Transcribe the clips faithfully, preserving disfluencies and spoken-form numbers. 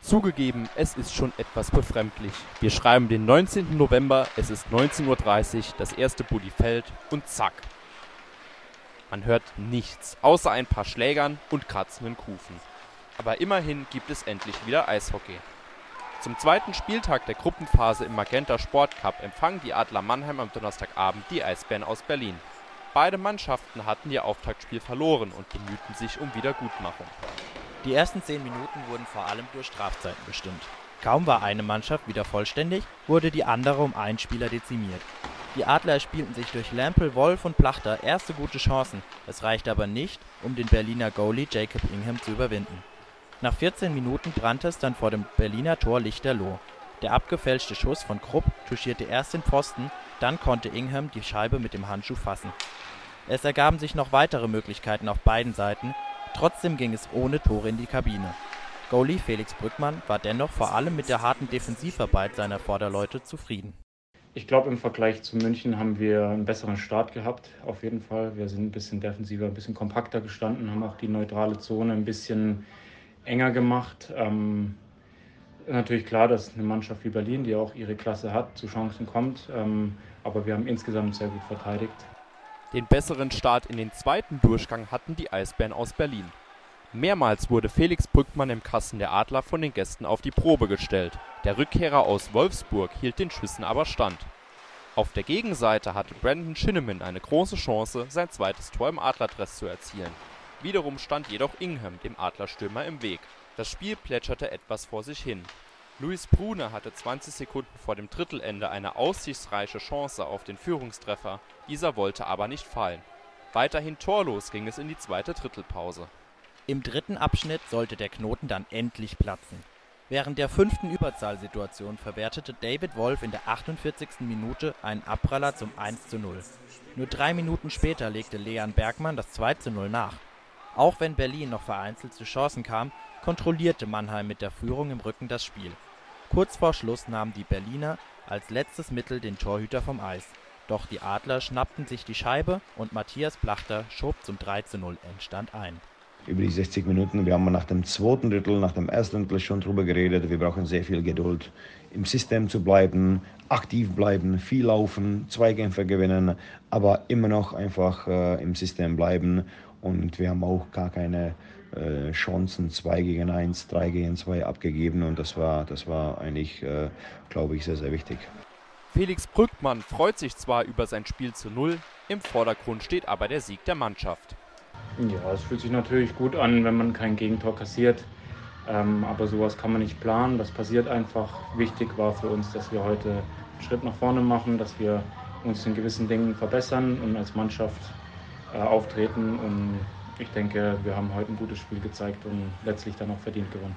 Zugegeben, es ist schon etwas befremdlich. Wir schreiben den neunzehnten November, es ist neunzehn Uhr dreißig, das erste Bulli fällt und zack. Man hört nichts, außer ein paar Schlägern und kratzenden Kufen. Aber immerhin gibt es endlich wieder Eishockey. Zum zweiten Spieltag der Gruppenphase im Magenta Sport Cup empfangen die Adler Mannheim am Donnerstagabend die Eisbären aus Berlin. Beide Mannschaften hatten ihr Auftaktspiel verloren und bemühten sich um Wiedergutmachung. Die ersten zehn Minuten wurden vor allem durch Strafzeiten bestimmt. Kaum war eine Mannschaft wieder vollständig, wurde die andere um einen Spieler dezimiert. Die Adler erspielten sich durch Lampel, Wolf und Plachter erste gute Chancen, es reichte aber nicht, um den Berliner Goalie Jacob Ingham zu überwinden. Nach vierzehn Minuten brannte es dann vor dem Berliner Tor lichterloh. Der abgefälschte Schuss von Krupp touchierte erst den Pfosten, dann konnte Ingham die Scheibe mit dem Handschuh fassen. Es ergaben sich noch weitere Möglichkeiten auf beiden Seiten, trotzdem ging es ohne Tore in die Kabine. Goalie Felix Brückmann war dennoch vor allem mit der harten Defensivarbeit seiner Vorderleute zufrieden. Ich glaube, im Vergleich zu München haben wir einen besseren Start gehabt, auf jeden Fall. Wir sind ein bisschen defensiver, ein bisschen kompakter gestanden, haben auch die neutrale Zone ein bisschen enger gemacht. Ähm, natürlich klar, dass eine Mannschaft wie Berlin, die auch ihre Klasse hat, zu Chancen kommt. Ähm, aber wir haben insgesamt sehr gut verteidigt. Den besseren Start in den zweiten Durchgang hatten die Eisbären aus Berlin. Mehrmals wurde Felix Brückmann im Kasten der Adler von den Gästen auf die Probe gestellt. Der Rückkehrer aus Wolfsburg hielt den Schüssen aber stand. Auf der Gegenseite hatte Brandon Shinnimin eine große Chance, sein zweites Tor im Adlerdress zu erzielen. Wiederum stand jedoch Ingham dem Adlerstürmer im Weg. Das Spiel plätscherte etwas vor sich hin. Luis Brune hatte zwanzig Sekunden vor dem Drittelende eine aussichtsreiche Chance auf den Führungstreffer, dieser wollte aber nicht fallen. Weiterhin torlos ging es in die zweite Drittelpause. Im dritten Abschnitt sollte der Knoten dann endlich platzen. Während der fünften Überzahlsituation verwertete David Wolf in der achtundvierzigsten Minute einen Abpraller zum eins zu null. Nur drei Minuten später legte Leon Bergmann das zwei zu null nach. Auch wenn Berlin noch vereinzelt zu Chancen kam, kontrollierte Mannheim mit der Führung im Rücken das Spiel. Kurz vor Schluss nahmen die Berliner als letztes Mittel den Torhüter vom Eis. Doch die Adler schnappten sich die Scheibe und Matthias Plachter schob zum drei zu null Endstand ein. Über die sechzig Minuten, wir haben nach dem zweiten Drittel, nach dem ersten Drittel schon drüber geredet, wir brauchen sehr viel Geduld, im System zu bleiben, aktiv bleiben, viel laufen, Zweikämpfe gewinnen, aber immer noch einfach äh, im System bleiben und wir haben auch gar keine äh, Chancen, zwei gegen eins, drei gegen zwei abgegeben und das war, das war eigentlich, äh, glaube ich, sehr, sehr wichtig. Felix Brückmann freut sich zwar über sein Spiel zu Null, im Vordergrund steht aber der Sieg der Mannschaft. Ja, es fühlt sich natürlich gut an, wenn man kein Gegentor kassiert. Ähm, aber sowas kann man nicht planen, das passiert einfach. Wichtig war für uns, dass wir heute einen Schritt nach vorne machen, dass wir uns in gewissen Dingen verbessern und als Mannschaft äh, auftreten. Und ich denke, wir haben heute ein gutes Spiel gezeigt und letztlich dann auch verdient gewonnen.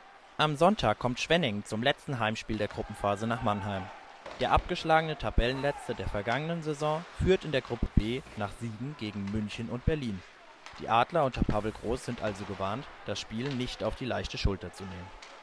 Am Sonntag kommt Schwenningen zum letzten Heimspiel der Gruppenphase nach Mannheim. Der abgeschlagene Tabellenletzte der vergangenen Saison führt in der Gruppe B nach Siegen gegen München und Berlin. Die Adler unter Pavel Groß sind also gewarnt, das Spiel nicht auf die leichte Schulter zu nehmen.